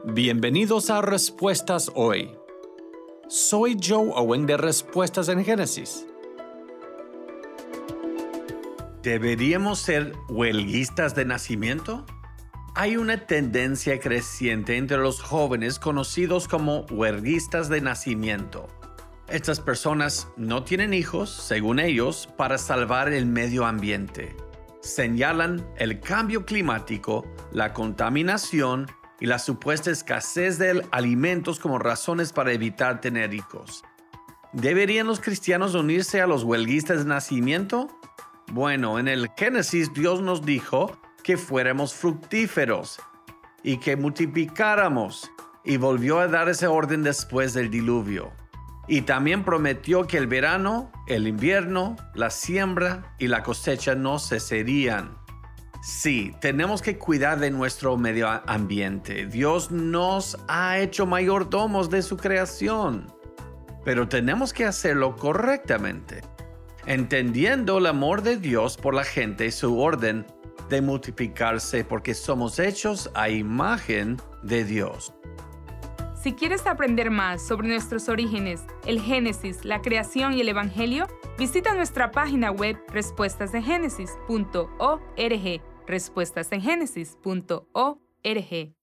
Bienvenidos a Respuestas Hoy. Soy Joe Owen de Respuestas en Génesis. ¿Deberíamos ser huelguistas de nacimiento? Hay una tendencia creciente entre los jóvenes conocidos como huelguistas de nacimiento. Estas personas no tienen hijos, según ellos, para salvar el medio ambiente. Señalan el cambio climático, la contaminación y la supuesta escasez de alimentos como razones para evitar tener hijos. ¿Deberían los cristianos unirse a los huelguistas de nacimiento? Bueno, en el Génesis Dios nos dijo que fuéramos fructíferos y que multiplicáramos, y volvió a dar ese orden después del diluvio. Y también prometió que el verano, el invierno, la siembra y la cosecha no cesarían. Sí, tenemos que cuidar de nuestro medio ambiente. Dios nos ha hecho mayordomos de su creación, pero tenemos que hacerlo correctamente, entendiendo el amor de Dios por la gente y su orden de multiplicarse, porque somos hechos a imagen de Dios. Si quieres aprender más sobre nuestros orígenes, el Génesis, la creación y el Evangelio, visita nuestra página web respuestasengenesis.org. respuestasengenesis.org